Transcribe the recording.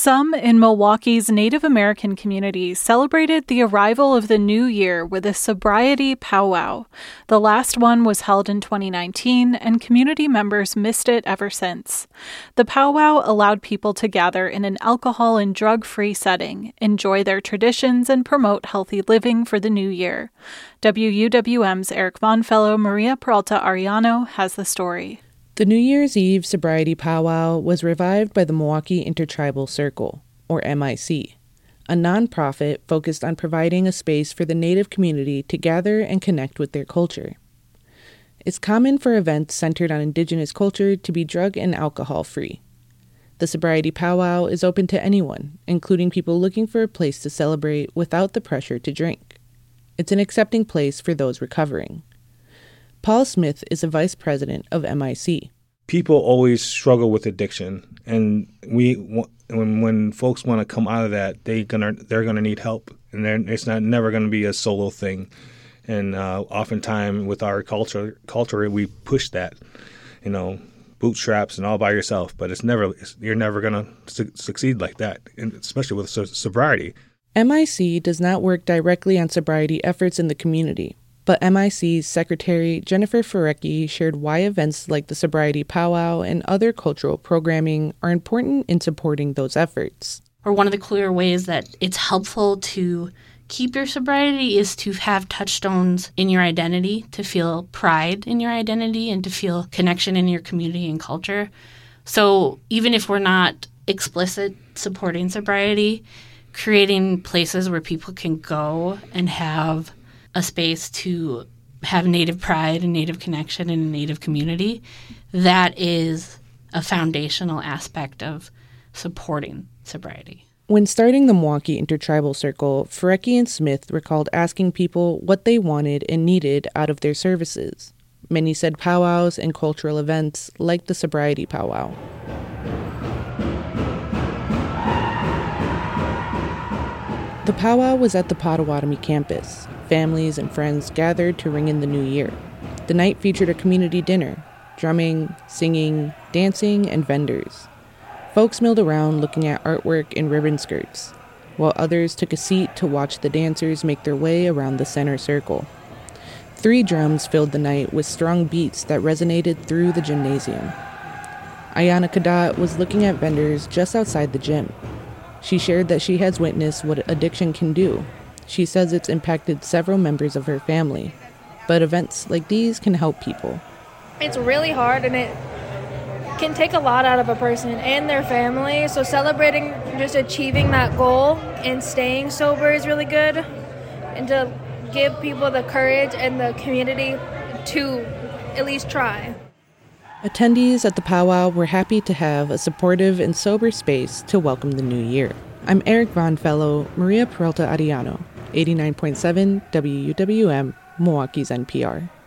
Some in Milwaukee's Native American community celebrated the arrival of the new year with a sobriety powwow. The last one was held in 2019, and community members missed it ever since. The powwow allowed people to gather in an alcohol and drug-free setting, enjoy their traditions, and promote healthy living for the new year. WUWM's Eric Vonfellow, Maria Peralta Ariano has the story. The New Year's Eve sobriety powwow was revived by the Milwaukee Intertribal Circle, or MIC, a nonprofit focused on providing a space for the Native community to gather and connect with their culture. It's common for events centered on Indigenous culture to be drug and alcohol-free. The sobriety powwow is open to anyone, including people looking for a place to celebrate without the pressure to drink. It's an accepting place for those recovering. Paul Smith is a vice president of MIC. People always struggle with addiction, and when folks want to come out of that, they're gonna need help, and it's never gonna be a solo thing. And oftentimes with our culture, we push that, bootstraps and all by yourself. But you're never gonna succeed like that, and especially with sobriety. MIC does not work directly on sobriety efforts in the community. But MIC's Secretary Jennifer Ferecki shared why events like the Sobriety Powwow and other cultural programming are important in supporting those efforts. Or one of the clear ways that it's helpful to keep your sobriety is to have touchstones in your identity, to feel pride in your identity, and to feel connection in your community and culture. So even if we're not explicit supporting sobriety, creating places where people can go and have a space to have Native pride and Native connection in a Native community, that is a foundational aspect of supporting sobriety. When starting the Milwaukee Intertribal Circle, Ferecki and Smith recalled asking people what they wanted and needed out of their services. Many said powwows and cultural events like the Sobriety Powwow. The powwow was at the Potawatomi campus. Families and friends gathered to ring in the new year. The night featured a community dinner, drumming, singing, dancing, and vendors. Folks milled around looking at artwork and ribbon skirts, while others took a seat to watch the dancers make their way around the center circle. 3 drums filled the night with strong beats that resonated through the gymnasium. Ayana Kadat was looking at vendors just outside the gym. She shared that she has witnessed what addiction can do. She says it's impacted several members of her family, but events like these can help people. It's really hard, and it can take a lot out of a person and their family, so celebrating just achieving that goal and staying sober is really good, and to give people the courage and the community to at least try. Attendees at the powwow were happy to have a supportive and sober space to welcome the new year. I'm Eric Vonfellow, Maria Peralta Ariano, 89.7 WUWM, Milwaukee's NPR.